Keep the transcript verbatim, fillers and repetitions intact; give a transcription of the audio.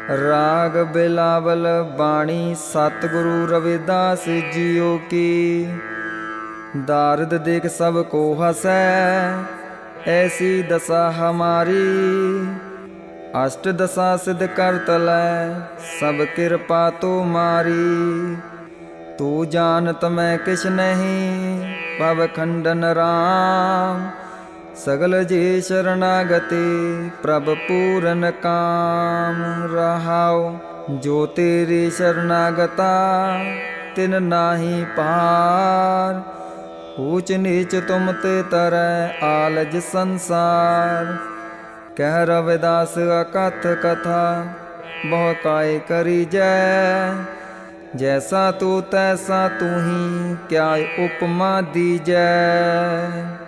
राग बिलावल बाणी सतगुरु रविदास जियो की। दारद देख सबको हंसै ऐसी दशा हमारी। अष्ट दशा सिद्ध कर तलै सब कृपा तो मारी। तू जानत मैं किछ नहीं भव खंडन राम। सगल जी शरणागति प्रभ पूरन काम। रहाओ जो तेरी शरणागता तिन नाहि पार। ऊच नीच तुम ते तरह आलज संसार। कह रविदास अकथ कथा बहु काय करी जय। जैसा तू तैसा तू ही क्या उपमा दीजै।